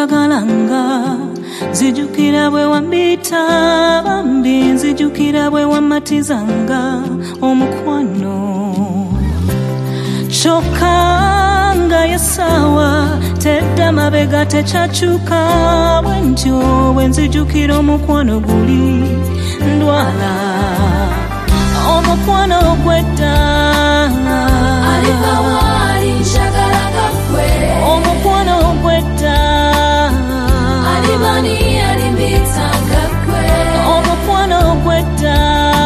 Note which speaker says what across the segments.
Speaker 1: njagalanga nzijukira bwe wambita bambi nzijukira bwe wamatizanga omukwano kyokka nga yesawa tedda mabega tekyakyuka bwe ntyo bwe nzijukira omukwano guli ndwala omukwano gwedda omukwano gwedda omukwano gwedda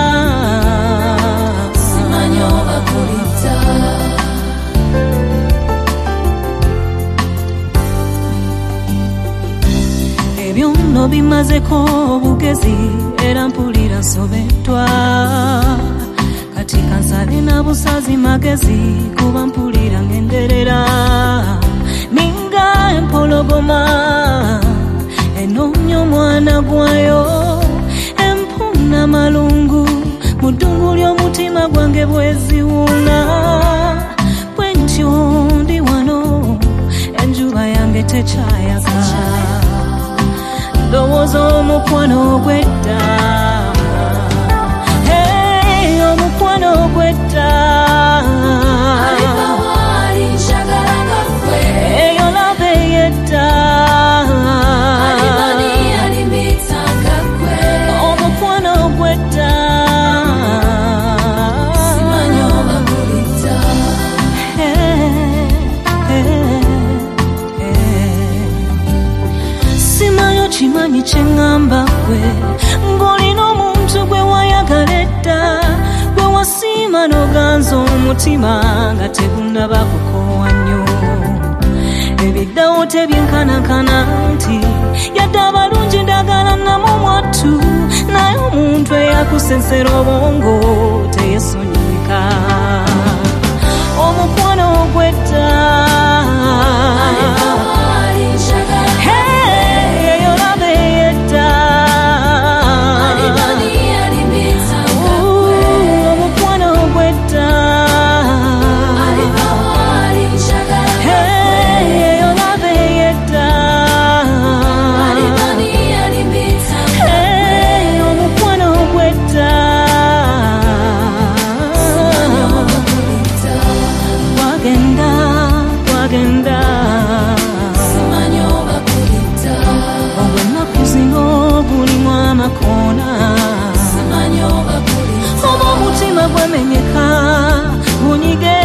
Speaker 1: ebyo nno bimazeko obugezi era mpulira nsobeddwa kati kansabe na busazi magezi kuba mpulira ngenderera ninga empologoma enonya omwana gwayo empuna malungu mu ddungu ly'omutima gwange bweziwuuna bwe ntyo ndi wano enjuba yange tekyayaga ndowooza omukwano gwedda omukwano gwedda eyo labe yedda omukwano gwedda simanyo kimanyi kyeŋŋamba gwe ng'olina omuntu gwe wayagala edda gwe wasiima n'oganza omutima nga tegunnaba kukoowa nnyo ebiddawo tebyenkanakana nti yadde abalungi ndagala namu mwattu naye omuntu eyakusensera obwongo teyesonyiika omukwano gwedda oba omutima gwemenyeka bunyige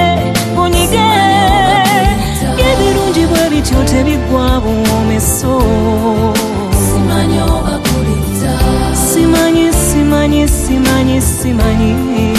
Speaker 1: ebirungi bwe bityo tebiggwa buwomeso simanyi